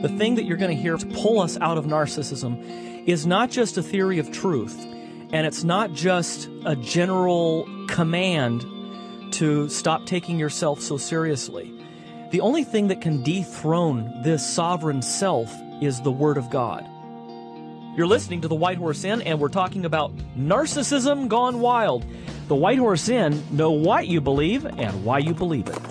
The thing that you're going to hear to pull us out of narcissism is not just a theory of truth, and it's not just a general command to stop taking yourself so seriously. The only thing that can dethrone this sovereign self is the Word of God. You're listening to The White Horse Inn, and we're talking about narcissism gone wild. The White Horse Inn know what you believe and why you believe it.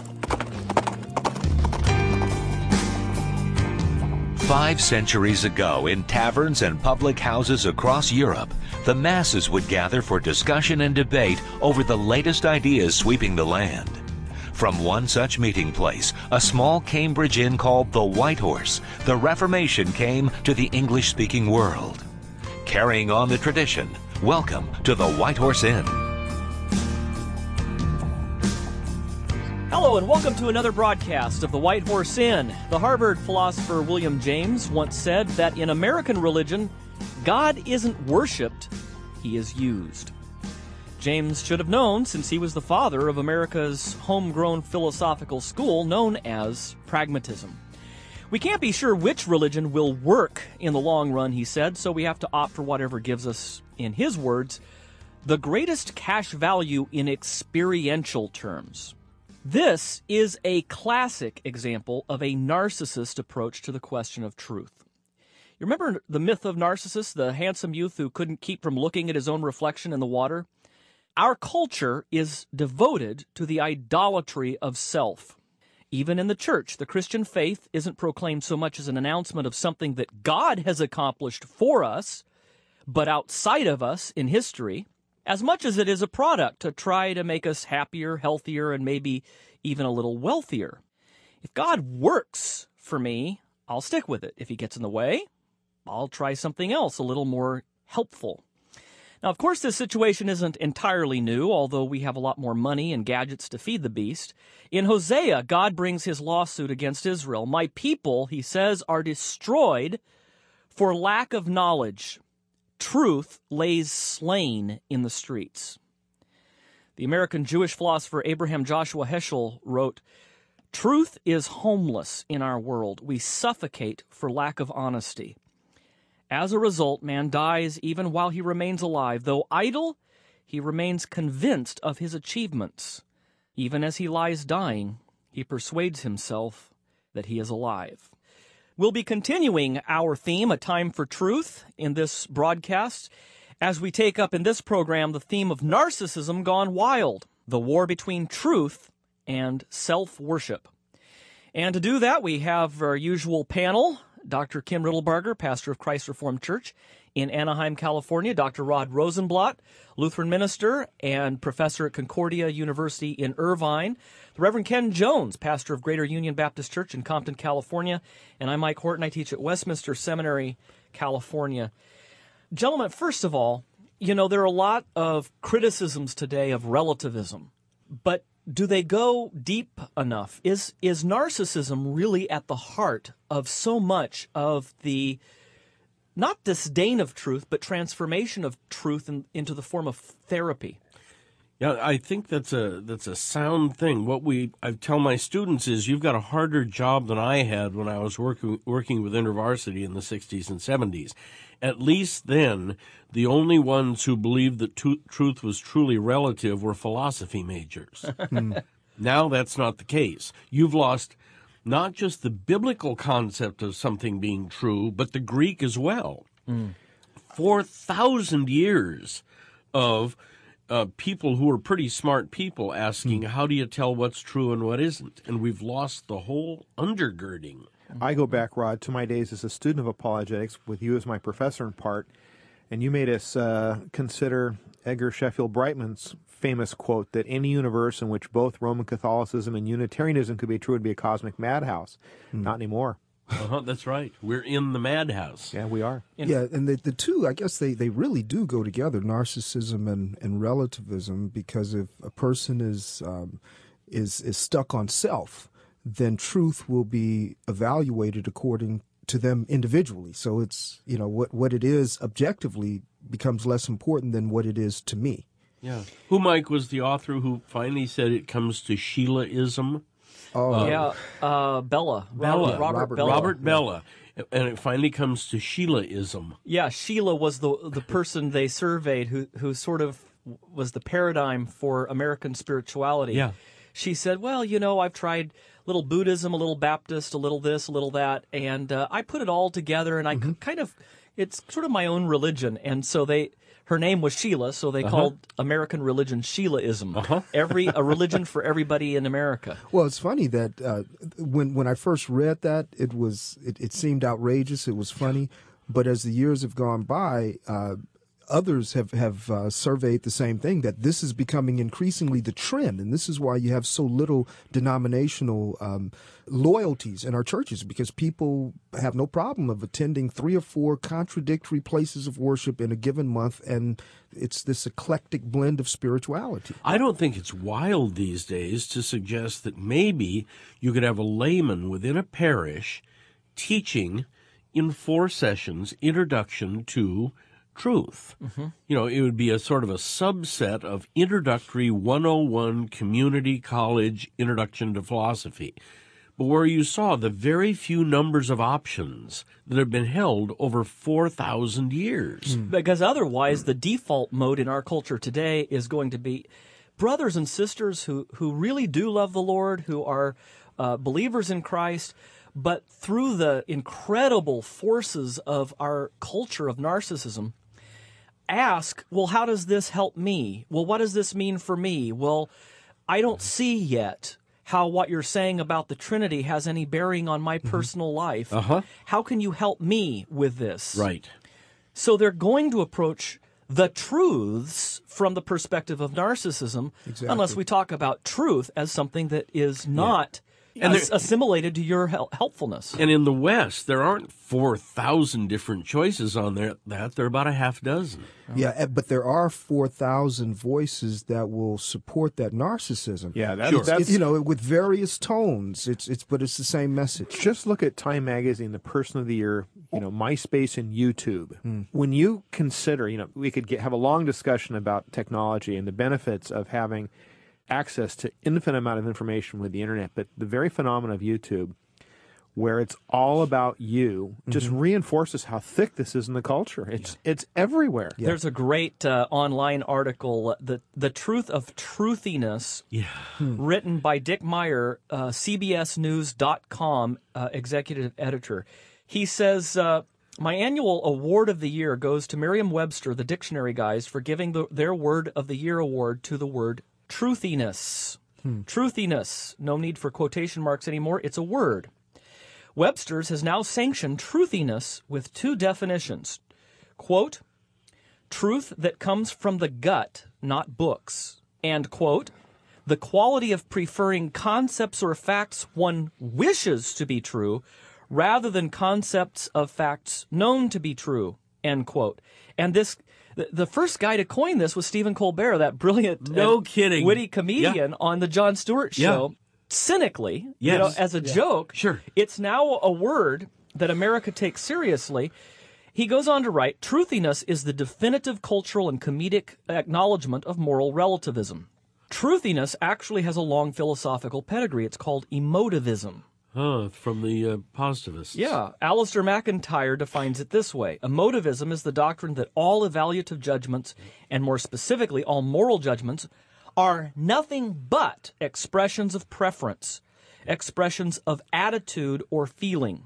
5 centuries ago, in taverns and public houses across Europe, the masses would gather for discussion and debate over the latest ideas sweeping the land. From one such meeting place, a small Cambridge inn called the White Horse, the Reformation came to the English-speaking world. Carrying on the tradition, welcome to the White Horse Inn. Hello and welcome to another broadcast of the White Horse Inn. The Harvard philosopher William James once said that in American religion, God isn't worshipped, he is used. James should have known, since he was the father of America's homegrown philosophical school known as pragmatism. We can't be sure which religion will work in the long run, he said, so we have to opt for whatever gives us, in his words, the greatest cash value in experiential terms. This is a classic example of a narcissist approach to the question of truth. You remember the myth of Narcissus, the handsome youth who couldn't keep from looking at his own reflection in the water? Our culture is devoted to the idolatry of self. Even in the church, the Christian faith isn't proclaimed so much as an announcement of something that God has accomplished for us, but outside of us in history, as much as it is a product to try to make us happier, healthier, and maybe even a little wealthier. If God works for me, I'll stick with it. If he gets in the way, I'll try something else a little more helpful. Now, of course, this situation isn't entirely new, although we have a lot more money and gadgets to feed the beast. In Hosea, God brings his lawsuit against Israel. My people, he says, are destroyed for lack of knowledge. Truth lays slain in the streets. The American Jewish philosopher Abraham Joshua Heschel wrote, "Truth is homeless in our world. We suffocate for lack of honesty. As a result, man dies even while he remains alive. Though idle, he remains convinced of his achievements. Even as he lies dying, he persuades himself that he is alive." We'll be continuing our theme, A Time for Truth, in this broadcast, as we take up in this program the theme of narcissism gone wild, the war between truth and self-worship. And to do that, we have our usual panel, Dr. Kim Riddlebarger, pastor of Christ Reformed Church in Anaheim, California, Dr. Rod Rosenblatt, Lutheran minister and professor at Concordia University in Irvine, the Reverend Ken Jones, pastor of Greater Union Baptist Church in Compton, California, and I'm Mike Horton. I teach at Westminster Seminary, California. Gentlemen, first of all, you know, there are a lot of criticisms today of relativism, but do they go deep enough? Is narcissism really at the heart of so much of the, not disdain of truth, but transformation of truth into the form of therapy? Yeah, I think that's a sound thing. What I tell my students is, you've got a harder job than I had when I was working with InterVarsity in the 60s and 70s. At least then, the only ones who believed that truth was truly relative were philosophy majors. Now that's not the case. You've lost not just the biblical concept of something being true, but the Greek as well. 4,000 years of people who are pretty smart people asking, how do you tell what's true and what isn't? And we've lost the whole undergirding. I go back, Rod, to my days as a student of apologetics with you as my professor in part, and you made us consider Edgar Sheffield Brightman's famous quote that any universe in which both Roman Catholicism and Unitarianism could be true would be a cosmic madhouse. Not anymore. That's right. We're in the madhouse. Yeah, we are. Yeah, and the two, I guess they really do go together, narcissism and relativism, because if a person is stuck on self, then truth will be evaluated according to them individually. So it's, you know, what it is objectively becomes less important than what it is to me. Yeah. Who, Mike, was the author who finally said it comes to Sheilaism? Bella. Robert Bella. Robert Bella. And it finally comes to Sheilaism. Yeah, Sheila was the person they surveyed who sort of was the paradigm for American spirituality. Yeah. She said, well, I've tried a little Buddhism, a little Baptist, a little this, a little that, and I put it all together, and I kind of, it's sort of my own religion. And so her name was Sheila, so they called American religion Sheilaism. A religion for everybody in America. Well, it's funny that when I first read that, it seemed outrageous. It was funny, but as the years have gone by, others have surveyed the same thing, that this is becoming increasingly the trend, and this is why you have so little denominational loyalties in our churches, because people have no problem of attending 3 or 4 contradictory places of worship in a given month, and it's this eclectic blend of spirituality. I don't think it's wild these days to suggest that maybe you could have a layman within a parish teaching in 4 sessions introduction to truth. It would be a sort of a subset of introductory 101 community college introduction to philosophy, but where you saw the very few numbers of options that have been held over 4,000 years. Because otherwise, the default mode in our culture today is going to be brothers and sisters who really do love the Lord, who are believers in Christ, but through the incredible forces of our culture of narcissism, ask, well, how does this help me? Well, what does this mean for me? Well, I don't see yet how what you're saying about the Trinity has any bearing on my personal life. How can you help me with this? Right. So they're going to approach the truths from the perspective of narcissism, unless we talk about truth as something that is not assimilated to your helpfulness. And in the West, there aren't 4,000 different choices on there. There are about a half dozen. Yeah, but there are 4,000 voices that will support that narcissism. Yeah, that's with various tones. But it's the same message. Just look at Time Magazine, the Person of the Year, MySpace and YouTube. When you consider, we could have a long discussion about technology and the benefits of having access to infinite amount of information with the internet, but the very phenomenon of YouTube, where it's all about you, just reinforces how thick this is in the culture. It's everywhere. Yeah. There's a great online article, The Truth of Truthiness, written by Dick Meyer, CBSNews.com executive editor. He says, my annual award of the year goes to Merriam-Webster, the dictionary guys, for giving their word of the year award to the word truthiness. Truthiness. No need for quotation marks anymore. It's a word. Webster's has now sanctioned truthiness with 2 definitions. Quote, truth that comes from the gut, not books. And, quote, the quality of preferring concepts or facts one wishes to be true rather than concepts of facts known to be true, end quote. And the first guy to coin this was Stephen Colbert, that brilliant, witty comedian on the Jon Stewart show. Cynically, as a joke. Sure. It's now a word that America takes seriously. He goes on to write, truthiness is the definitive cultural and comedic acknowledgement of moral relativism. Truthiness actually has a long philosophical pedigree. It's called emotivism. From the positivists. Yeah. Alistair McIntyre defines it this way. Emotivism is the doctrine that all evaluative judgments, and more specifically all moral judgments, are nothing but expressions of preference, expressions of attitude or feeling.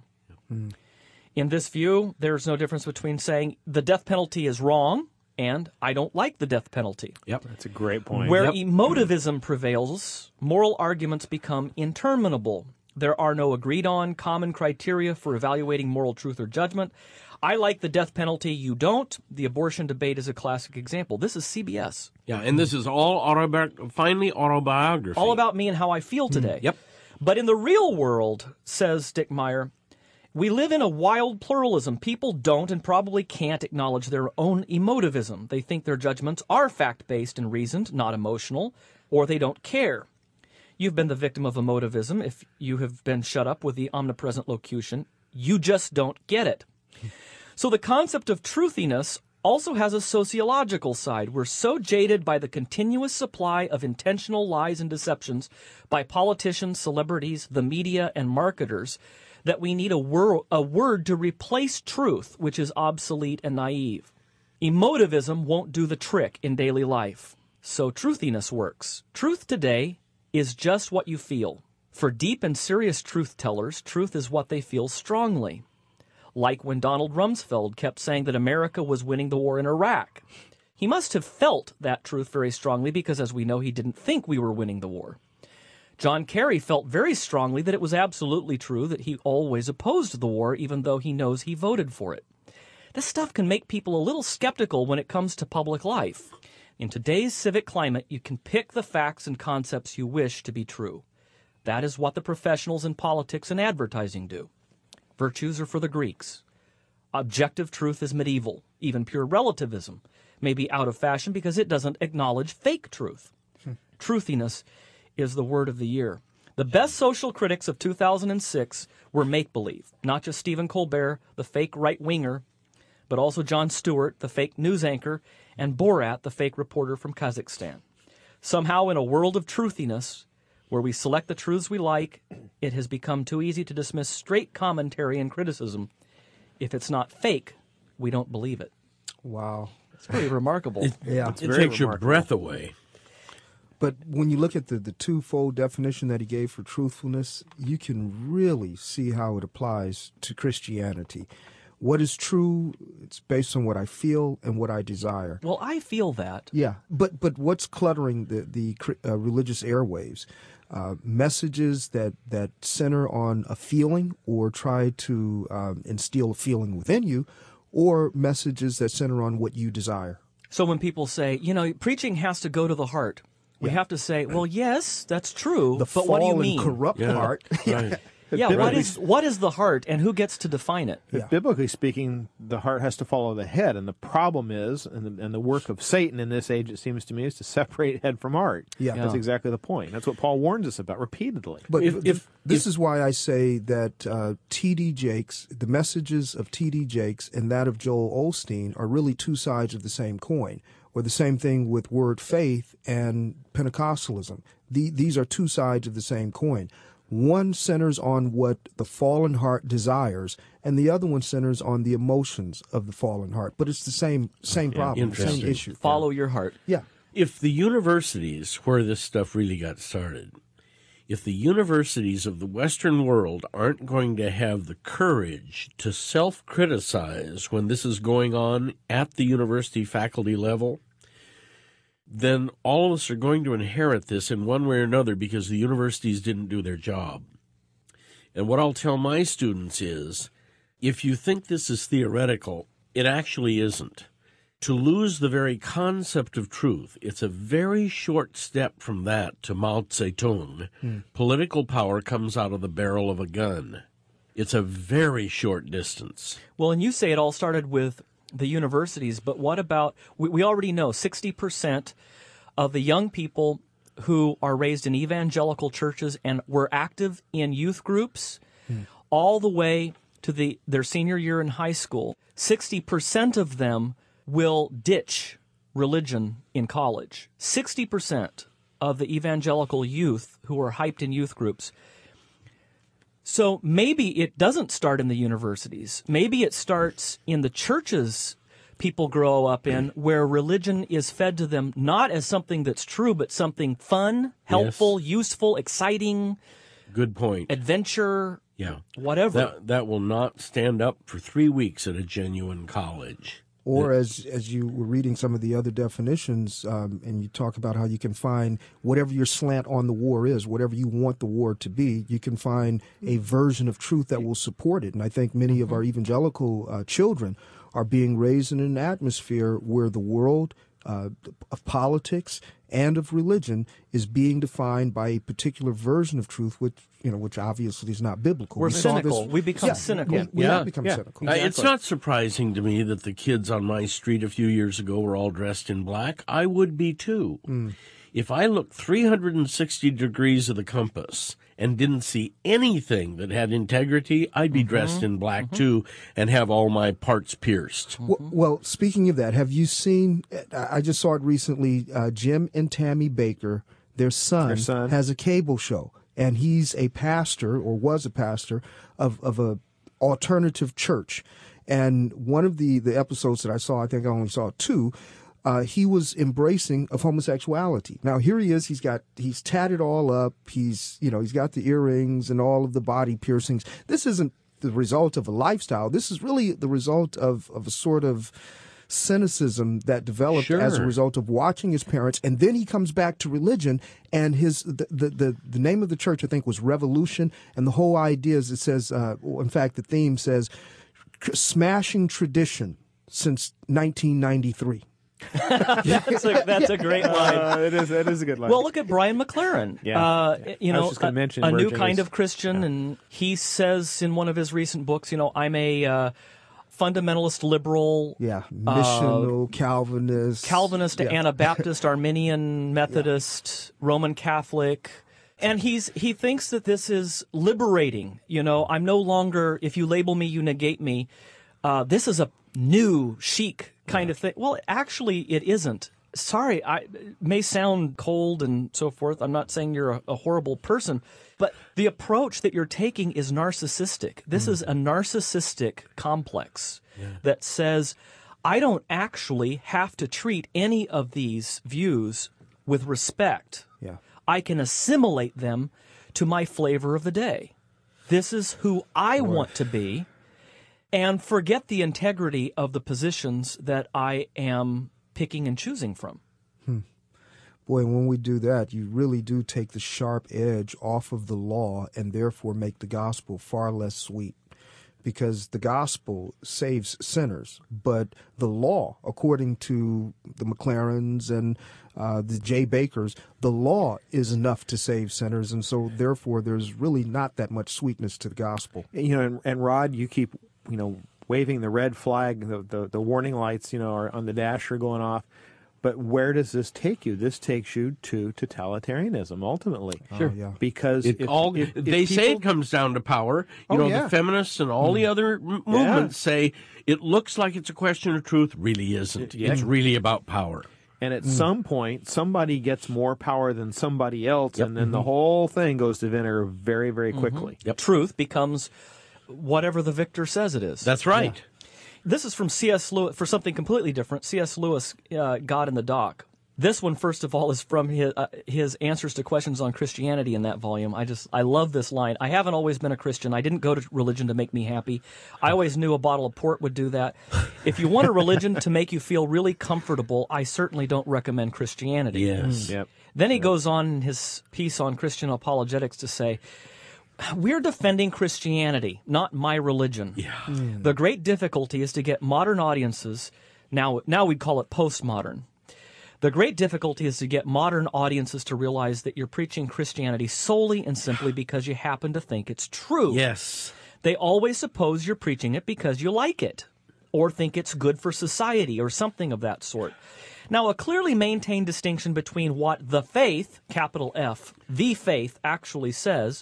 In this view, there's no difference between saying the death penalty is wrong and I don't like the death penalty. Yep, that's a great point. Where emotivism prevails, moral arguments become interminable. There are no agreed-on common criteria for evaluating moral truth or judgment. I like the death penalty, you don't. The abortion debate is a classic example. This is CBS. Yeah, and this is all finally autobiography. All about me and how I feel today. Yep. But in the real world, says Dick Meyer, we live in a wild pluralism. People don't and probably can't acknowledge their own emotivism. They think their judgments are fact-based and reasoned, not emotional, or they don't care. You've been the victim of emotivism if you have been shut up with the omnipresent locution. You just don't get it. So the concept of truthiness also has a sociological side. We're so jaded by the continuous supply of intentional lies and deceptions by politicians, celebrities, the media, and marketers that we need a word to replace truth, which is obsolete and naive. Emotivism won't do the trick in daily life, so truthiness works. Truth today is just what you feel. For deep and serious truth tellers, truth is what they feel strongly. Like when Donald Rumsfeld kept saying that America was winning the war in Iraq. He must have felt that truth very strongly because, as we know, he didn't think we were winning the war. John Kerry felt very strongly that it was absolutely true that he always opposed the war, even though he knows he voted for it. This stuff can make people a little skeptical when it comes to public life. In today's civic climate, you can pick the facts and concepts you wish to be true. That is what the professionals in politics and advertising do. Virtues are for the Greeks. Objective truth is medieval. Even pure relativism may be out of fashion because it doesn't acknowledge fake truth. Truthiness is the word of the year. The best social critics of 2006 were make-believe, not just Stephen Colbert, the fake right-winger, but also Jon Stewart, the fake news anchor, and Borat, the fake reporter from Kazakhstan. Somehow, in a world of truthiness, where we select the truths we like, it has become too easy to dismiss straight commentary and criticism. If it's not fake, we don't believe it. Wow. It's pretty remarkable. It takes your breath away. But when you look at the twofold definition that he gave for truthfulness, you can really see how it applies to Christianity. What is true, it's based on what I feel and what I desire. Well, I feel that. Yeah, but what's cluttering the religious airwaves? Messages that center on a feeling or try to instill a feeling within you, or messages that center on what you desire. So when people say, preaching has to go to the heart, we have to say, well, yes, that's true, but what do you mean? The corrupt heart. Right. Yeah, what is the heart, and who gets to define it? Yeah. Biblically speaking, the heart has to follow the head, and the problem is, and the work of Satan in this age, it seems to me, is to separate head from heart. Yeah. That's exactly the point. That's what Paul warns us about repeatedly. But this is why I say that T.D. Jakes, the messages of T.D. Jakes and that of Joel Osteen are really two sides of the same coin, or the same thing with word faith and Pentecostalism. These are two sides of the same coin. One centers on what the fallen heart desires, and the other one centers on the emotions of the fallen heart. But it's the same problem, same issue. Follow your heart. Yeah. If the universities where this stuff really got started, if the universities of the Western world aren't going to have the courage to self-criticize when this is going on at the university faculty level, then all of us are going to inherit this in one way or another because the universities didn't do their job. And what I'll tell my students is, if you think this is theoretical, it actually isn't. To lose the very concept of truth, it's a very short step from that to Mao Zedong. Political power comes out of the barrel of a gun. It's a very short distance. Well, and you say it all started with the universities, but what about, we already know 60% of the young people who are raised in evangelical churches and were active in youth groups all the way to their senior year in high school, 60% of them will ditch religion in college. 60% of the evangelical youth who are hyped in youth groups. So maybe it doesn't start in the universities. Maybe it starts in the churches people grow up in, where religion is fed to them not as something that's true, but something fun, helpful, useful, exciting. Good point. Adventure, Yeah. whatever. That will not stand up for 3 weeks at a genuine college. Or as you were reading some of the other definitions, and you talk about how you can find whatever your slant on the war is, whatever you want the war to be, you can find a version of truth that will support it. And I think many of our evangelical children are being raised in an atmosphere where the world of politics and of religion is being defined by a particular version of truth, which obviously is not biblical. We're cynical. We become cynical. We have become cynical. Exactly. It's not surprising to me that the kids on my street a few years ago were all dressed in black. I would be too. If I looked 360 degrees of the compass and didn't see anything that had integrity, I'd be dressed in black too and have all my parts pierced. Well, speaking of that, have you seen, I just saw it recently, Jim and Tammy Baker, their son has a cable show, and he's a pastor, or was a pastor, of a alternative church. And one of the episodes that I saw, I think I only saw 2, he was embracing of homosexuality. Now here he is. He's tatted all up. He's got the earrings and all of the body piercings. This isn't the result of a lifestyle. This is really the result of a sort of cynicism that developed as a result of watching his parents. And then he comes back to religion, and the name of the church, I think, was Revolution. And the whole idea is, it says, in fact, the theme says, smashing tradition since 1993. That's a great line. It is a good line. Well, look at Brian McLaren. Yeah. I was just gonna mention a new Virgin kind is- of Christian, and he says in one of his recent books, I'm a fundamentalist liberal, missional, Calvinist, Anabaptist, Arminian, Methodist, Roman Catholic. And he thinks that this is liberating. I'm no longer, if you label me, you negate me. This is a new, chic kind of thing. Well, actually, it isn't. Sorry, it may sound cold and so forth. I'm not saying you're a horrible person, but the approach that you're taking is narcissistic. This is a narcissistic complex that says, I don't actually have to treat any of these views with respect. Yeah. I can assimilate them to my flavor of the day. This is who I want to be, and forget the integrity of the positions that I am picking and choosing from. Boy, when we do that, you really do take the sharp edge off of the law and therefore make the gospel far less sweet. Because the gospel saves sinners, but the law, according to the McLarens and the J. Bakers, the law is enough to save sinners, and so therefore there's really not that much sweetness to the gospel. And Rod, you keep waving the red flag, the warning lights are on the dash are going off. But where does this take you? This takes you to totalitarianism, ultimately. Sure. Yeah. Because They say it comes down to power. The feminists and all the other movements say it looks like it's a question of truth. Really isn't. It's really about power. And at some point, somebody gets more power than somebody else, and then the whole thing goes to vinegar very, very quickly. Truth becomes whatever the victor says it is. That's right. Yeah. This is from C.S. Lewis, for something completely different. C.S. Lewis, God in the Dock. This one, first of all, is from his answers to questions on Christianity in that volume. I love this line. I haven't always been a Christian. I didn't go to religion to make me happy. I always knew a bottle of port would do that. If you want a religion to make you feel really comfortable, I certainly don't recommend Christianity. Yes. Yep. Then he goes on in his piece on Christian apologetics to say, we're defending Christianity, not my religion. Yeah. The great difficulty is to get modern audiences, now we'd call it postmodern. The great difficulty is to get modern audiences to realize that you're preaching Christianity solely and simply because you happen to think it's true. Yes. They always suppose you're preaching it because you like it, or think it's good for society, or something of that sort. Now, a clearly maintained distinction between what the faith, capital F, the faith actually says,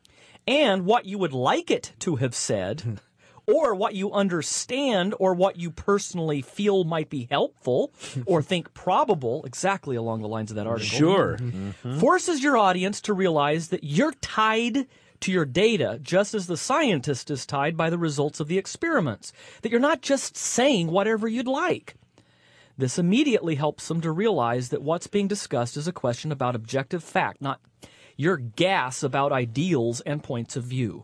and what you would like it to have said, or what you understand, or what you personally feel might be helpful, or think probable, exactly along the lines of that article. Sure. Forces your audience to realize that you're tied to your data just as the scientist is tied by the results of the experiments, that you're not just saying whatever you'd like. This immediately helps them to realize that what's being discussed is a question about objective fact, not your gas about ideals and points of view.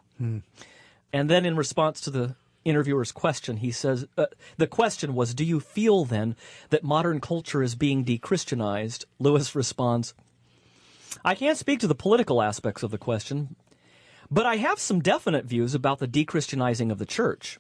And then in response to the interviewer's question, he says, the question was, do you feel then that modern culture is being de-Christianized? Lewis responds, I can't speak to the political aspects of the question, but I have some definite views about the de-Christianizing of the church.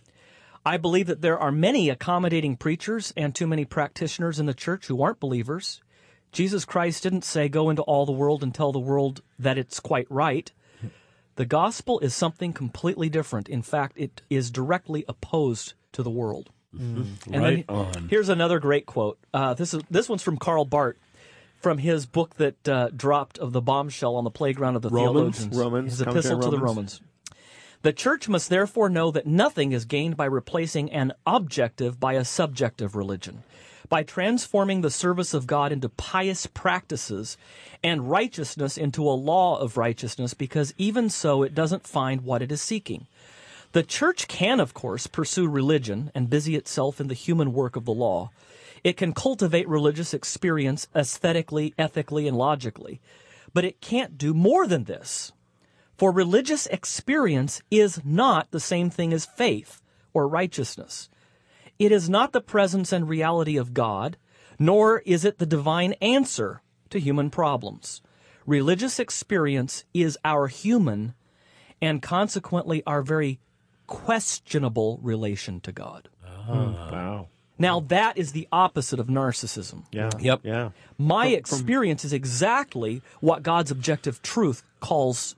I believe that there are many accommodating preachers and too many practitioners in the church who aren't believers. Jesus Christ didn't say, go into all the world and tell the world that it's quite right. The gospel is something completely different. In fact, it is directly opposed to the world. And Right then on. Here's another great quote. This one's from Karl Barth. from his book that dropped of the bombshell on the playground of the theologians. Romans. His epistle to the Romans. The church must therefore know that nothing is gained by replacing an objective by a subjective religion, by transforming the service of God into pious practices and righteousness into a law of righteousness, because even so it doesn't find what it is seeking. The church can, of course, pursue religion and busy itself in the human work of the law. It can cultivate religious experience aesthetically, ethically, and logically. But it can't do more than this. For religious experience is not the same thing as faith or righteousness. It is not the presence and reality of God, nor is it the divine answer to human problems. Religious experience is our human and consequently our very questionable relation to God. Wow. Now, that is the opposite of narcissism. Yeah. Yep. Yeah. My experience is exactly what God's objective truth calls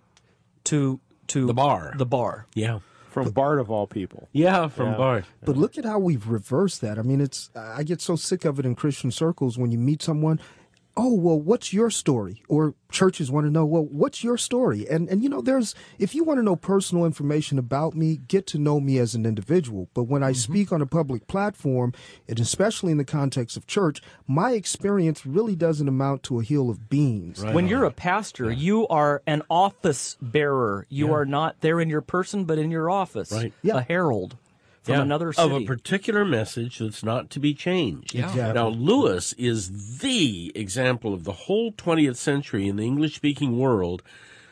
to The bar. The bar. Yeah. From Bart of all people. Yeah, from Yeah. Bart. But look at how we've reversed that. I mean, I get so sick of it in Christian circles when you meet someone. Oh, well, what's your story? Or churches want to know, well, what's your story? And if you want to know personal information about me, get to know me as an individual. But when I speak on a public platform, and especially in the context of church, my experience really doesn't amount to a hill of beans. Right. When you're a pastor, you are an office bearer. You are not there in your person, but in your office. Right. Yeah. A herald from another city. Of a particular message that's not to be changed. Yeah. Exactly. Now, Lewis is the example of the whole 20th century in the English-speaking world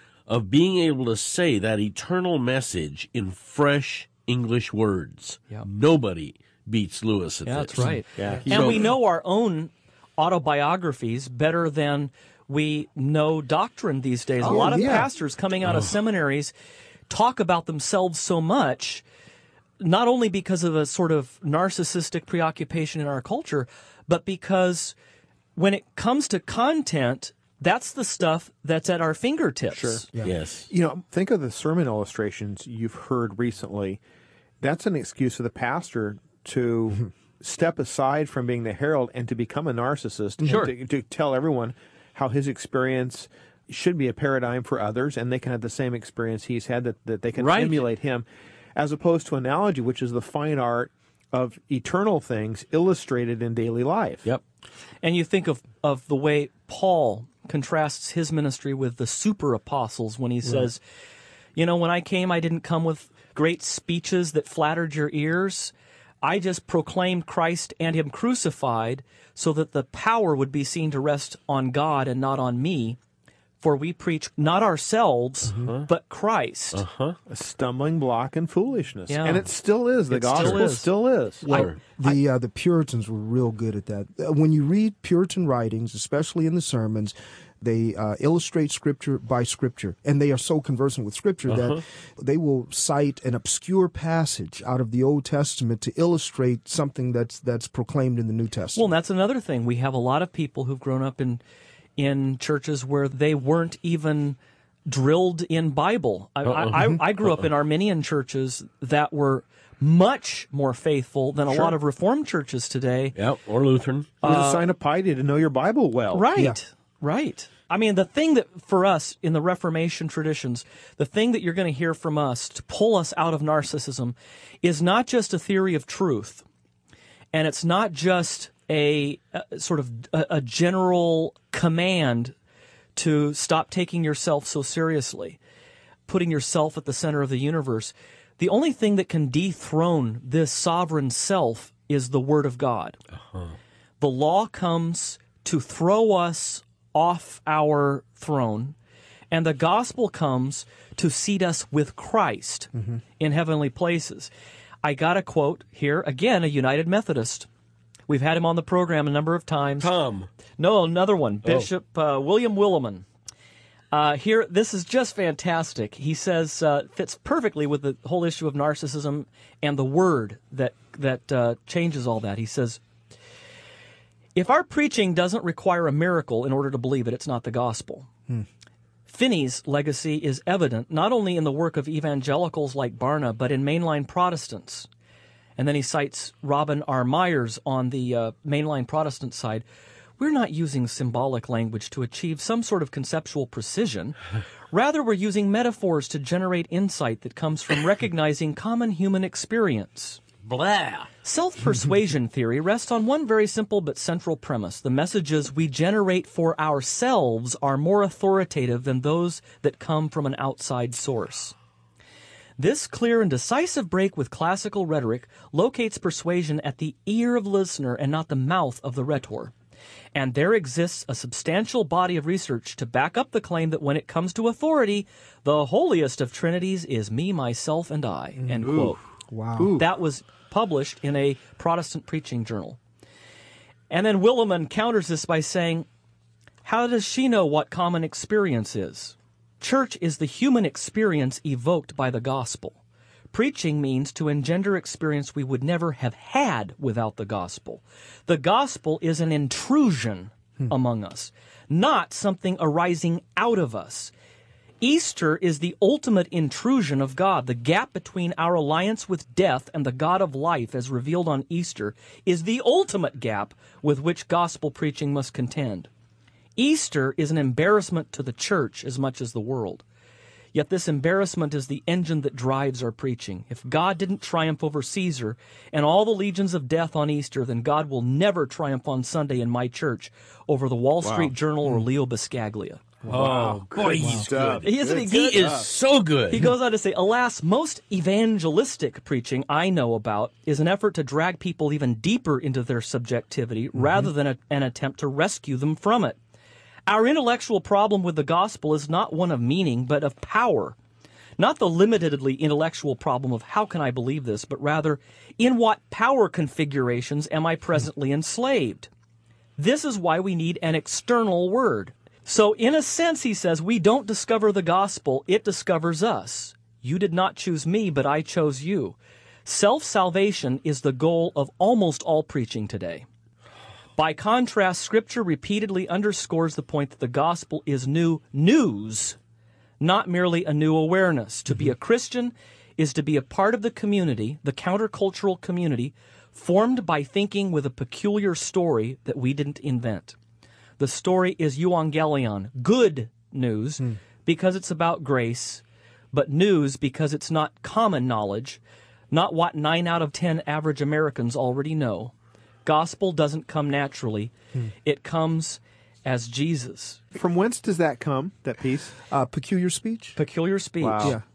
of being able to say that eternal message in fresh English words. Yeah. Nobody beats Lewis at this. That's right. Yeah. And we know our own autobiographies better than we know doctrine these days. A lot of pastors coming out of seminaries talk about themselves so much, not only because of a sort of narcissistic preoccupation in our culture, but because when it comes to content, that's the stuff that's at our fingertips. Sure. Yeah. Yes. Think of the sermon illustrations you've heard recently. That's an excuse for the pastor to step aside from being the herald and to become a narcissist Sure. and to tell everyone how his experience should be a paradigm for others, and they can have the same experience he's had, that they can Right. emulate him, as opposed to analogy, which is the fine art of eternal things illustrated in daily life. Yep. And you think of the way Paul contrasts his ministry with the super apostles when he says, when I came, I didn't come with great speeches that flattered your ears. I just proclaimed Christ and him crucified so that the power would be seen to rest on God and not on me. For we preach not ourselves, but Christ. A stumbling block and foolishness. Yeah. And it still is. The It gospel still is. The Puritans were real good at that. When you read Puritan writings, especially in the sermons, they illustrate Scripture by Scripture, and they are so conversant with Scripture that they will cite an obscure passage out of the Old Testament to illustrate something that's proclaimed in the New Testament. Well, and that's another thing. We have a lot of people who've grown up in churches where they weren't even drilled in Bible. I grew up in Arminian churches that were much more faithful than a lot of Reformed churches today. Yep. Or Lutheran. It was a sign of piety to know your Bible well. Right, Yeah. right. I mean, the thing that for us in the Reformation traditions, the thing that you're going to hear from us to pull us out of narcissism is not just a theory of truth, and it's not just a sort of a general command to stop taking yourself so seriously, putting yourself at the center of the universe. The only thing that can dethrone this sovereign self is the Word of God. The law comes to throw us off our throne, and the gospel comes to seat us with Christ in heavenly places. I got a quote here, again, a United Methodist. We've had him on the program a number of times. Tom. No, another one, Bishop William Willimon. Here, this is just fantastic. He says, fits perfectly with the whole issue of narcissism and the word that changes all that. He says, if our preaching doesn't require a miracle in order to believe it, it's not the gospel. Finney's legacy is evident not only in the work of evangelicals like Barna, but in mainline Protestants. And then he cites Robin R. Myers on the mainline Protestant side. we're not using symbolic language to achieve some sort of conceptual precision. Rather, we're using metaphors to generate insight that comes from recognizing common human experience. Blah. Self-persuasion theory rests on one very simple but central premise. The messages we generate for ourselves are more authoritative than those that come from an outside source. This clear and decisive break with classical rhetoric locates persuasion at the ear of the listener and not the mouth of the rhetor. And there exists a substantial body of research to back up the claim that when it comes to authority, the holiest of trinities is me, myself, and I. End quote. Wow. That was published in a Protestant preaching journal. And then Willimon counters this by saying, how does she know what common experience is? Church is the human experience evoked by the gospel. Preaching means to engender experience we would never have had without the gospel. The gospel is an intrusion among us, not something arising out of us. Easter is the ultimate intrusion of God. The gap between our alliance with death and the God of life as revealed on Easter is the ultimate gap with which gospel preaching must contend. Easter is an embarrassment to the church as much as the world. Yet this embarrassment is the engine that drives our preaching. If God didn't triumph over Caesar and all the legions of death on Easter, then God will never triumph on Sunday in my church over the Wall Street Journal or Leo Buscaglia. Oh, boy, he's good. He is so good. He goes on to say, alas, most evangelistic preaching I know about is an effort to drag people even deeper into their subjectivity rather than an attempt to rescue them from it. Our intellectual problem with the gospel is not one of meaning, but of power. Not the limitedly intellectual problem of how can I believe this, but rather, in what power configurations am I presently enslaved? This is why we need an external word. So in a sense, he says, we don't discover the gospel, it discovers us. You did not choose me, but I chose you. Self-salvation is the goal of almost all preaching today. By contrast, Scripture repeatedly underscores the point that the gospel is new news, not merely a new awareness. To be a Christian is to be a part of the community, the countercultural community, formed by thinking with a peculiar story that we didn't invent. The story is euangelion, good news, because it's about grace, but news because it's not common knowledge, not what 9 out of 10 average Americans already know. Gospel doesn't come naturally. It comes as Jesus. From whence does that come, that piece? Peculiar speech? Peculiar speech. Wow. Yeah.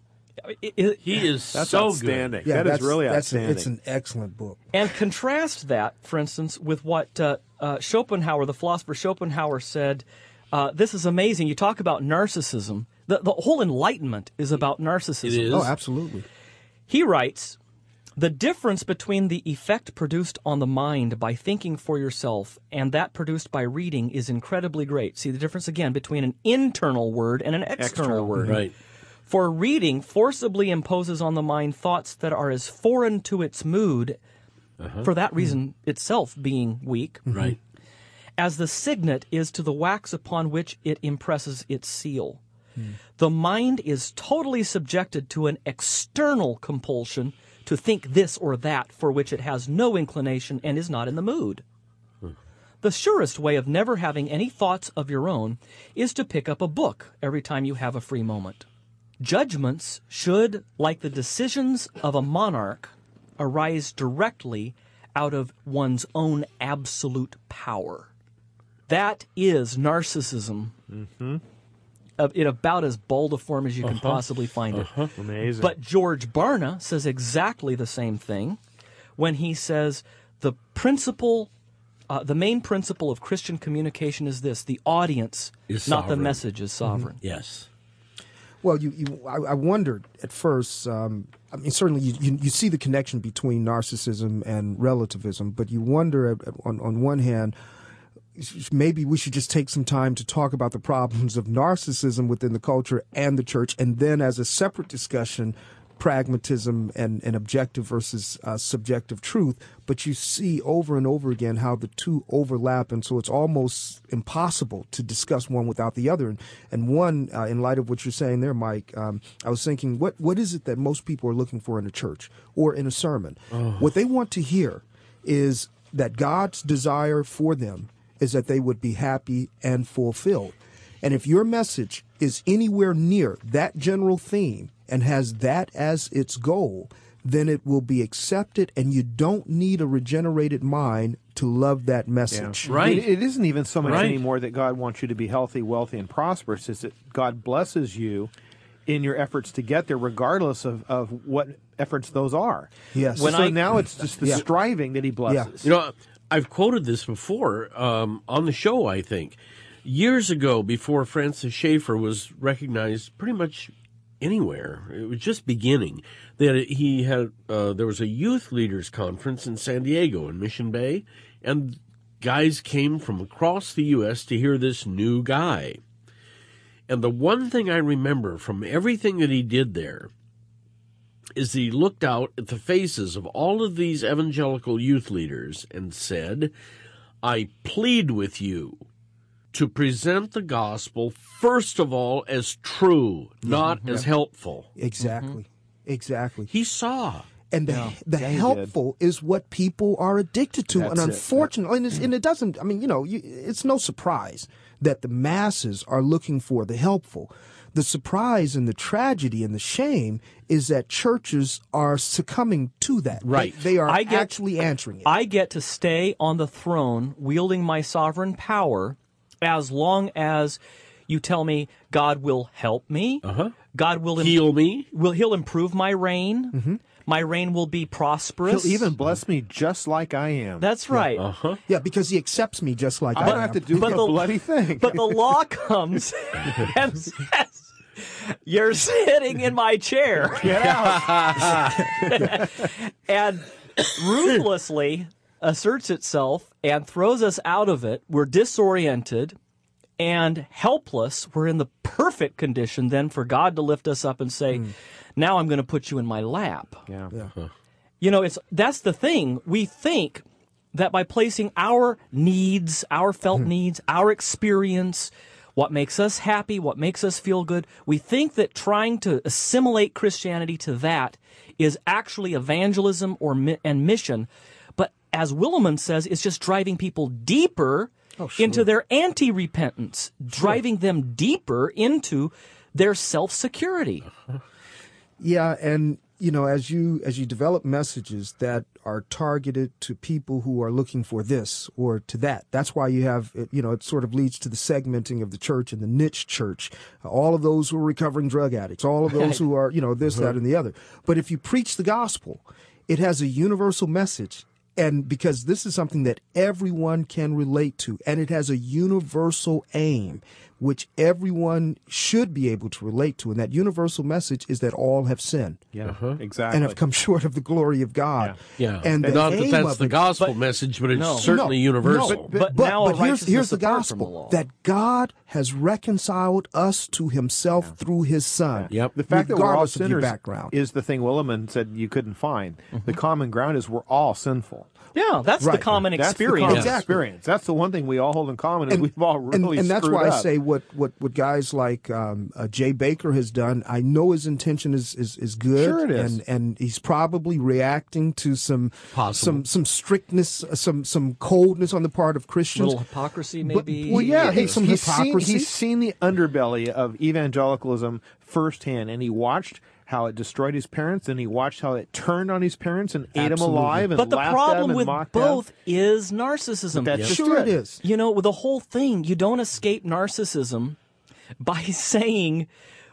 He is That's so outstanding. good. Yeah, that is really outstanding. It's an excellent book. And contrast that, for instance, with what Schopenhauer, the philosopher Schopenhauer, said. This is amazing. You talk about narcissism. The whole Enlightenment is about narcissism. It is. Oh, absolutely. He writes, the difference between the effect produced on the mind by thinking for yourself and that produced by reading is incredibly great. See the difference again between an internal word and an external word. Right. For reading forcibly imposes on the mind thoughts that are as foreign to its mood, for that reason itself being weak, Right. as the signet is to the wax upon which it impresses its seal. The mind is totally subjected to an external compulsion to think this or that for which it has no inclination and is not in the mood. The surest way of never having any thoughts of your own is to pick up a book every time you have a free moment. Judgments should, like the decisions of a monarch, arise directly out of one's own absolute power. That is narcissism in about as bold a form as you can possibly find it. Amazing. But George Barna says exactly the same thing when he says the main principle of Christian communication is this: the audience, Is not the sovereign. message, is sovereign. Yes. Well, I wondered at first. I mean, certainly you see the connection between narcissism and relativism, but you wonder on one hand, maybe we should just take some time to talk about the problems of narcissism within the culture and the church, and then as a separate discussion, pragmatism and objective versus subjective truth. But you see over and over again how the two overlap, and so it's almost impossible to discuss one without the other. And one, in light of what you're saying there, Mike, I was thinking, what is it that most people are looking for in a church or in a sermon? What they want to hear is that God's desire for them is that they would be happy and fulfilled. And if your message is anywhere near that general theme and has that as its goal, then it will be accepted, and you don't need a regenerated mind to love that message. Yeah. Right. It isn't even so much Right. anymore that God wants you to be healthy, wealthy, and prosperous. It's that God blesses you in your efforts to get there, regardless of what efforts those are. Yes. Now it's just the striving that He blesses. You know, I've quoted this before on the show, I think. Years ago, before Francis Schaeffer was recognized pretty much anywhere, it was just beginning, that he had there was a youth leaders conference in San Diego in Mission Bay, and guys came from across the U.S. to hear this new guy. And the one thing I remember from everything that he did there is he looked out at the faces of all of these evangelical youth leaders and said, "I plead with you to present the gospel, first of all, as true, not as helpful." Exactly. Exactly. He saw. And the helpful is what people are addicted to. That's and it. unfortunately, and it doesn't, I mean, it's no surprise that the masses are looking for the helpful. The surprise and the tragedy and the shame is that churches are succumbing to that. Right. They are actually answering it. I get to stay on the throne wielding my sovereign power as long as you tell me God will help me. God will Heal me. He'll improve my reign. Mm-hmm. My reign will be prosperous. He'll even bless me just like I am. That's right. Yeah, because he accepts me just like I I don't am. have to do a bloody thing. But the law comes and says, "You're sitting in my chair." Get out. And ruthlessly asserts itself and throws us out of it. We're disoriented and helpless. We're in the perfect condition then for God to lift us up and say, "Now I'm going to put you in my lap." Yeah. You know, that's the thing. We think that by placing our needs, our felt needs, our experience, what makes us happy, what makes us feel good, we think that trying to assimilate Christianity to that is actually evangelism and mission. But as Willimon says, it's just driving people deeper into their anti-repentance, driving them deeper into their self-security. Yeah, and as you develop messages that are targeted to people who are looking for this or to that, that's why you have, it sort of leads to the segmenting of the church and the niche church. All of those who are recovering drug addicts, all of those who are, this, that, and the other. But if you preach the gospel, it has a universal message. And because this is something that everyone can relate to, and it has a universal aim, which everyone should be able to relate to. And that universal message is that all have sinned. Yeah, exactly. And have come short of the glory of God. Yeah. And the not aim that that's of the it- gospel message, but it's certainly universal. But now a here's righteousness the apart from the gospel, law. that God has reconciled us to himself through his Son. Yep. The fact that we're all regardless of your sinners background. is the thing Willimon said you couldn't find. The common ground is we're all sinful. Yeah, that's the Right. common That's experience. the common experience. That's the one thing we all hold in common is we've all really and that's screwed why up. I say what guys like Jay Baker has done. I know his intention is good. Sure it is. and he's probably reacting to some Possible. some strictness, some coldness on the part of Christians. Little hypocrisy, maybe. well, yeah, Hey, some hypocrisy. he's seen the underbelly of evangelicalism firsthand, and he watched how it destroyed his parents, and he watched how it turned on his parents and ate them Absolutely. alive and But the laughed at problem them and with mocked both them. is narcissism. That's just Sure it is. You know, with the whole thing, you don't escape narcissism by saying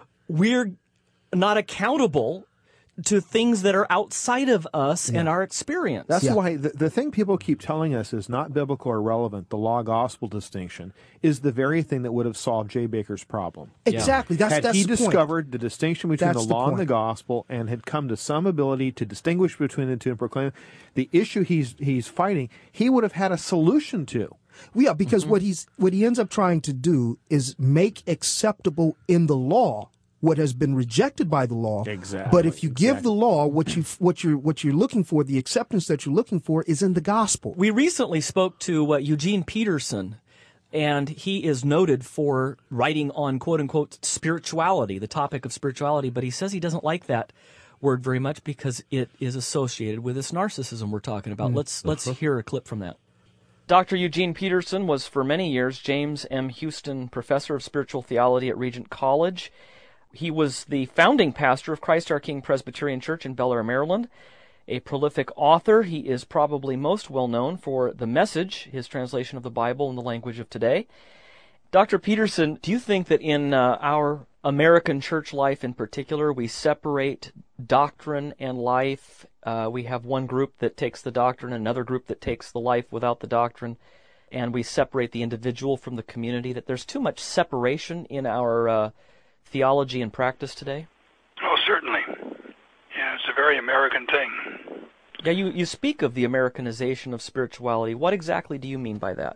we're not accountable to things that are outside of us and our experience. That's Yeah. why the thing people keep telling us is not biblical or relevant, the law-gospel distinction, is the very thing that would have solved Jay Baker's problem. Exactly. That's Had he the point. discovered the distinction between That's the the law and the point. gospel and had come to some ability to distinguish between the two and proclaim the issue he's fighting, he would have had a solution to. Yeah, because what he ends up trying to do is make acceptable in the law what has been rejected by the law. Exactly, But if you give the law what you're looking for, the acceptance that you're looking for is in the gospel. We recently spoke to Eugene Peterson, and he is noted for writing on quote-unquote spirituality, the topic of spirituality, but he says he doesn't like that word very much because it is associated with this narcissism we're talking about. Let's hear a clip from that. Dr. Eugene Peterson was for many years James M. Houston Professor of Spiritual Theology at Regent College. He was the founding pastor of Christ Our King Presbyterian Church in Bel Air, Maryland. A prolific author, he is probably most well known for The Message, his translation of the Bible in the language of today. Dr. Peterson, do you think that in our American church life in particular, we separate doctrine and life? We have one group that takes the doctrine, another group that takes the life without the doctrine, and we separate the individual from the community, that there's too much separation in our theology and practice today? Oh, certainly. Yeah, it's a very American thing. Yeah, you speak of the Americanization of spirituality. What exactly do you mean by that?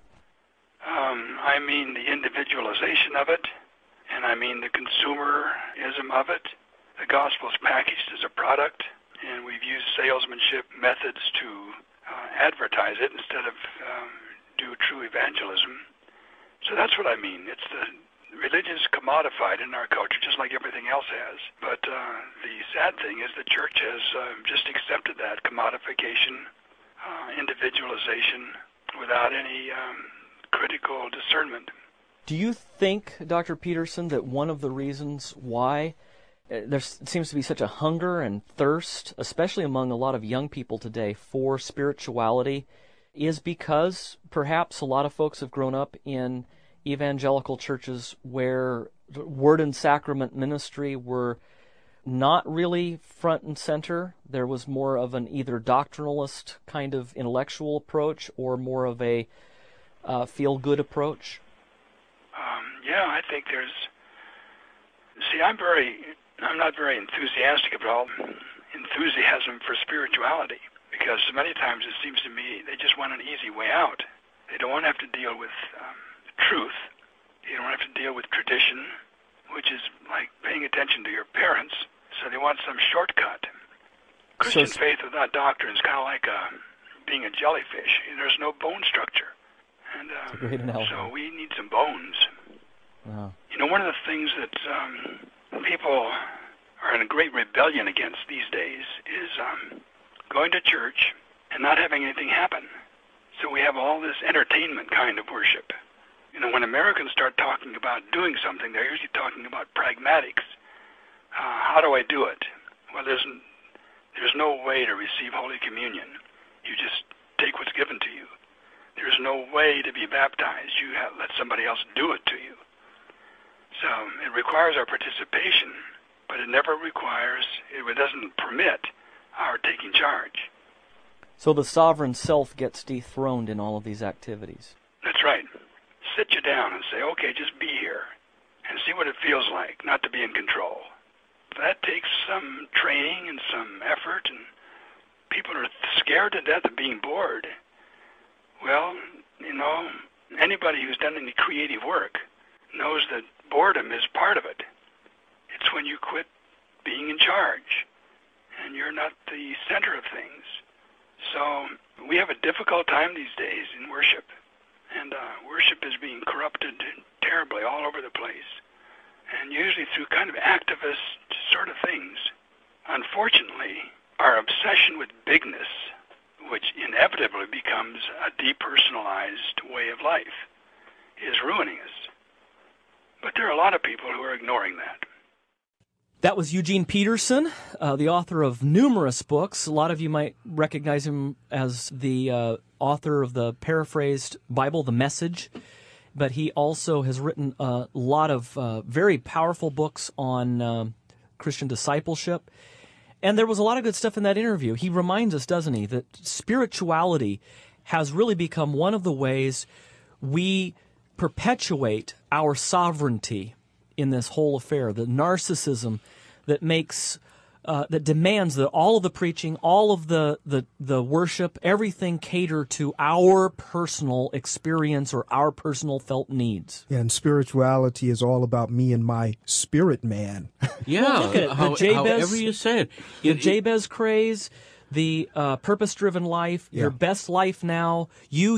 I mean the individualization of it, and I mean the consumerism of it. The gospel is packaged as a product, and we've used salesmanship methods to advertise it instead of do true evangelism. So that's what I mean. It's the religion is commodified in our culture, just like everything else has. But the sad thing is the church has just accepted that commodification, individualization, without any critical discernment. Do you think, Dr. Peterson, that one of the reasons why there seems to be such a hunger and thirst, especially among a lot of young people today, for spirituality is because perhaps a lot of folks have grown up in evangelical churches where word and sacrament ministry were not really front and center? There was more of an either doctrinalist kind of intellectual approach or more of a feel-good approach? Yeah, I think there's... See, I'm not very enthusiastic about enthusiasm for spirituality, because so many times it seems to me they just want an easy way out. They don't want to have to deal with truth. They don't have to deal with tradition, which is like paying attention to your parents, so they want some shortcut. Christian faith without doctrine is kind of like being a jellyfish. There's no bone structure. And great analogy. So we need some bones. Wow. You know, one of the things that people are in a great rebellion against these days is going to church and not having anything happen. So we have all this entertainment kind of worship. You know, when Americans start talking about doing something, they're usually talking about pragmatics. How do I do it? Well, there's no way to receive Holy Communion. You just take what's given to you. There's no way to be baptized. You let somebody else do it to you. So it requires our participation, but it doesn't permit our taking charge. So the sovereign self gets dethroned in all of these activities. That's right. Sit you down and say, okay, just be here and see what it feels like not to be in control. That takes some training and some effort, and people are scared to death of being bored. Well, you know, anybody who's done any creative work knows that boredom is part of it. It's when you quit being in charge and you're not the center of things. So we have a difficult time these days in worship, and worship is being corrupted terribly all over the place, and usually through kind of activist sort of things. Unfortunately, our obsession with bigness, which inevitably becomes a depersonalized way of life, is ruining us. But there are a lot of people who are ignoring that. That was Eugene Peterson, the author of numerous books. A lot of you might recognize him as the author of the paraphrased Bible, The Message. But he also has written a lot of very powerful books on Christian discipleship. And there was a lot of good stuff in that interview. He reminds us, doesn't he, that spirituality has really become one of the ways we perpetuate our sovereignty in this whole affair. The narcissism that makes, that demands that all of the preaching, all of the worship, everything cater to our personal experience or our personal felt needs. And spirituality is all about me and my spirit man. Yeah, well, look at it. However you say it. The Jabez craze, the purpose-driven life, your best life now,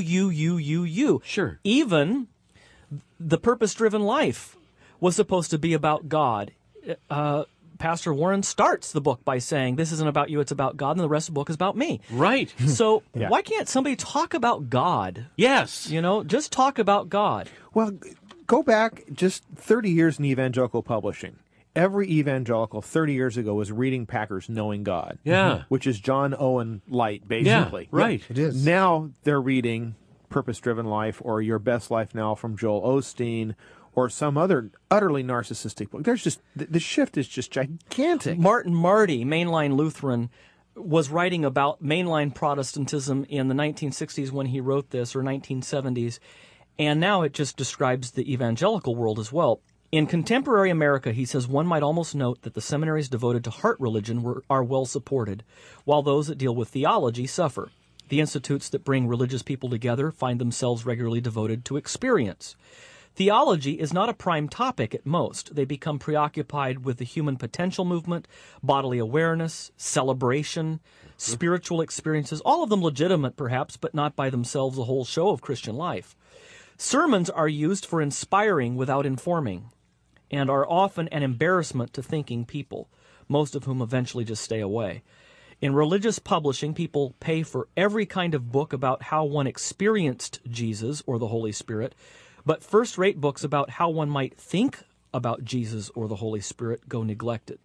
you. Sure. Even the purpose-driven life was supposed to be about God. Pastor Warren starts the book by saying, this isn't about you, it's about God, and the rest of the book is about me. Right. So Yeah. why can't somebody talk about God? Yes. Just talk about God. Well, go back just 30 years in evangelical publishing. Every evangelical 30 years ago was reading Packer's Knowing God. Yeah. Which is John Owen light, basically. Yeah, right. It is. Now they're reading Purpose Driven Life or Your Best Life Now from Joel Osteen or some other utterly narcissistic book. There's just the shift is just gigantic. Martin Marty, mainline Lutheran, was writing about mainline Protestantism in the 1960s when he wrote this, or 1970s, and now it just describes the evangelical world as well. In contemporary America, he says, one might almost note that the seminaries devoted to heart religion are well supported, while those that deal with theology suffer. The institutes that bring religious people together find themselves regularly devoted to experience. Theology is not a prime topic at most. They become preoccupied with the human potential movement, bodily awareness, celebration, spiritual experiences, all of them legitimate perhaps, but not by themselves the whole show of Christian life. Sermons are used for inspiring without informing, and are often an embarrassment to thinking people, most of whom eventually just stay away. In religious publishing, people pay for every kind of book about how one experienced Jesus or the Holy Spirit, but first-rate books about how one might think about Jesus or the Holy Spirit go neglected.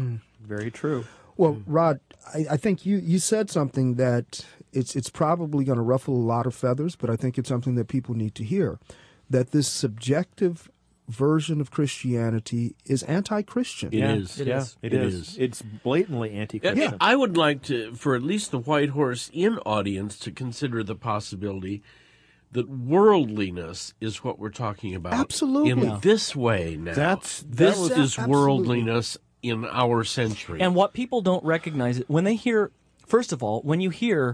Very true. Well, Rod, I think you said something that it's probably going to ruffle a lot of feathers, but I think it's something that people need to hear, that this subjective version of Christianity is anti-Christian. It is. It is. It is. It's blatantly anti-Christian. I would like to, for at least the White Horse Inn audience, to consider the possibility that worldliness is what we're talking about. Absolutely. In this way now. That's- this that was- is absolutely. worldliness in our century. And what people don't recognize, when they hear, first of all, when you hear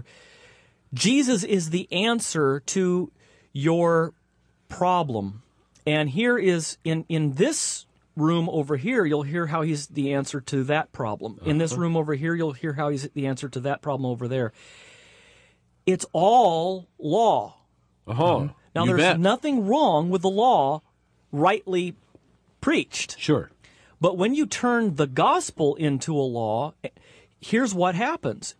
Jesus is the answer to your problem, and here is, in this room over here, you'll hear how he's the answer to that problem. In this room over here, you'll hear how he's the answer to that problem over there. It's all law. Now, Now, there's nothing wrong with the law rightly preached. Sure. But when you turn the gospel into a law, here's what happens.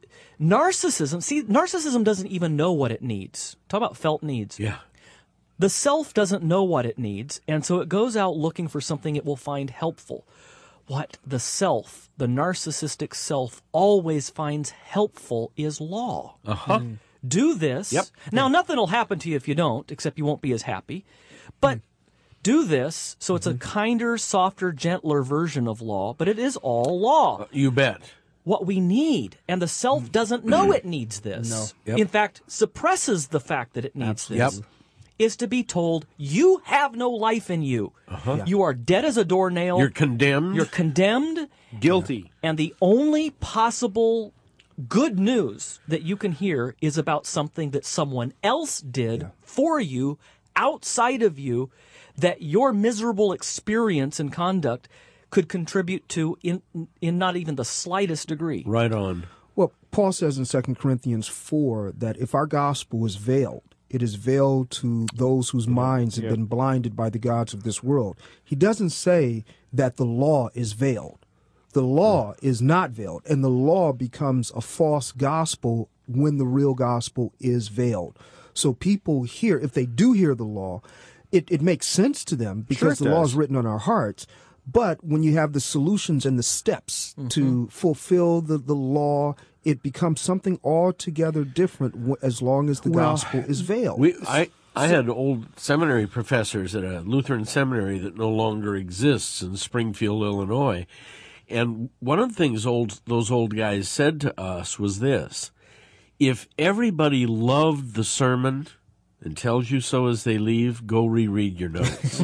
Narcissism doesn't even know what it needs. Talk about felt needs. Yeah. The self doesn't know what it needs, and so it goes out looking for something it will find helpful. What the self, the narcissistic self, always finds helpful is law. Do this. Yep. Now, nothing will happen to you if you don't, except you won't be as happy. But do this, so it's a kinder, softer, gentler version of law, but it is all law. You bet. What we need, and the self doesn't know it needs this. No. Yep. In fact, suppresses the fact that it needs this. Yep. Is to be told, you have no life in you. You are dead as a doornail. You're condemned. You're condemned. Guilty. And the only possible good news that you can hear is about something that someone else did for you, outside of you, that your miserable experience and conduct could contribute to in not even the slightest degree. Right on. Well, Paul says in 2 Corinthians 4 that if our gospel is veiled, it is veiled to those whose minds have been blinded by the gods of this world. He doesn't say that the law is veiled. The law is not veiled, and the law becomes a false gospel when the real gospel is veiled. So people hear, if they do hear the law, it makes sense to them because the law is written on our hearts. But when you have the solutions and the steps to fulfill the law, it becomes something altogether different as long as the gospel is veiled. I had old seminary professors at a Lutheran seminary that no longer exists in Springfield, Illinois. And one of the things those old guys said to us was this: if everybody loved the sermon and tells you so as they leave, go reread your notes.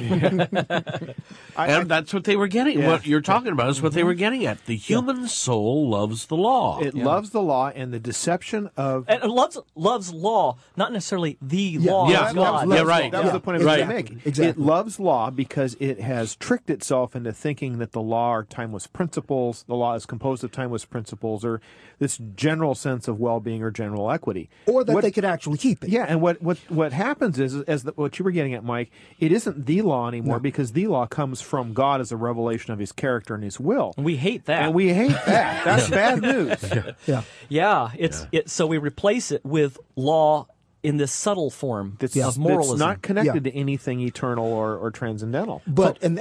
And that's what they were getting. Yeah. What you're talking about is what they were getting at. The human soul loves the law. It loves the law and the deception of... And it loves law, not necessarily the law Yeah. of God. Yeah, right. That was the point I was Right. going to make. Exactly. It loves law because it has tricked itself into thinking that the law are timeless principles, the law is composed of timeless principles, or this general sense of well-being or general equity. Or that they could actually keep it. Yeah, and what what happens is, what you were getting at, Mike, it isn't the law anymore because the law comes from God as a revelation of His character and His will. We hate that. And we hate that. That's bad news. So we replace it with law in this subtle form of moralism. It's not connected to anything eternal or transcendental. But and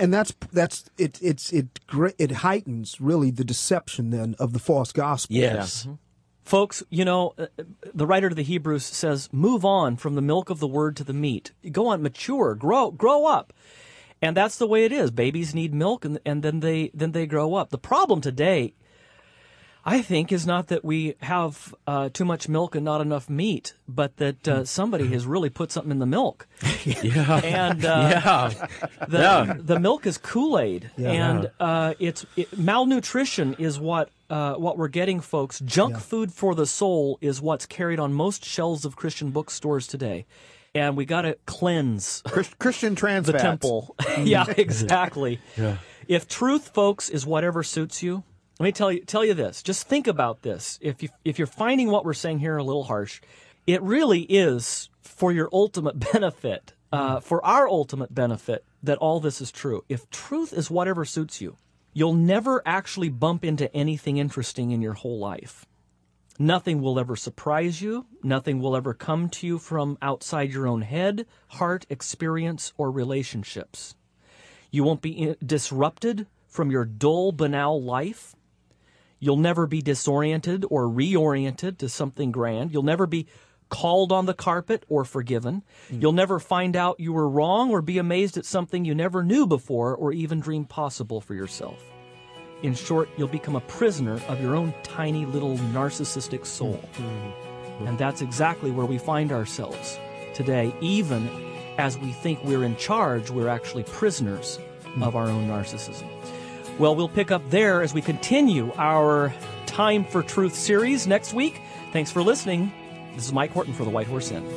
it heightens really the deception then of the false gospel. Yes. Yeah. Folks, the writer to the Hebrews says, move on from the milk of the word to the meat. Go on, mature, grow up. And that's the way it is. Babies need milk and then they grow up. The problem today, I think, is not that we have too much milk and not enough meat, but that somebody has really put something in the milk. And the milk is Kool-Aid, and malnutrition is what we're getting, folks. Junk food for the soul is what's carried on most shelves of Christian bookstores today. And we got to cleanse Christian trans fats. The temple. Yeah, exactly. Yeah. If truth, folks, is whatever suits you, let me tell you this. Just think about this. If you're finding what we're saying here a little harsh, it really is for your ultimate benefit, for our ultimate benefit, that all this is true. If truth is whatever suits you, you'll never actually bump into anything interesting in your whole life. Nothing will ever surprise you. Nothing will ever come to you from outside your own head, heart, experience, or relationships. You won't be disrupted from your dull, banal life. You'll never be disoriented or reoriented to something grand. You'll never be called on the carpet or forgiven. You'll never find out you were wrong or be amazed at something you never knew before or even dreamed possible for yourself. In short, you'll become a prisoner of your own tiny little narcissistic soul. And that's exactly where we find ourselves today. Even as we think we're in charge, we're actually prisoners of our own narcissism. Well, we'll pick up there as we continue our Time for Truth series next week. Thanks for listening. This is Mike Horton for The White Horse Inn.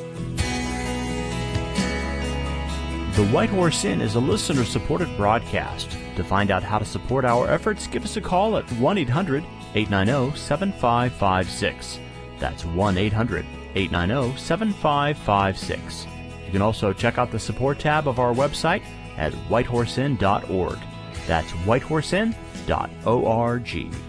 The White Horse Inn is a listener-supported broadcast. To find out how to support our efforts, give us a call at 1-800-890-7556. That's 1-800-890-7556. You can also check out the support tab of our website at whitehorseinn.org. That's whitehorseinn.org.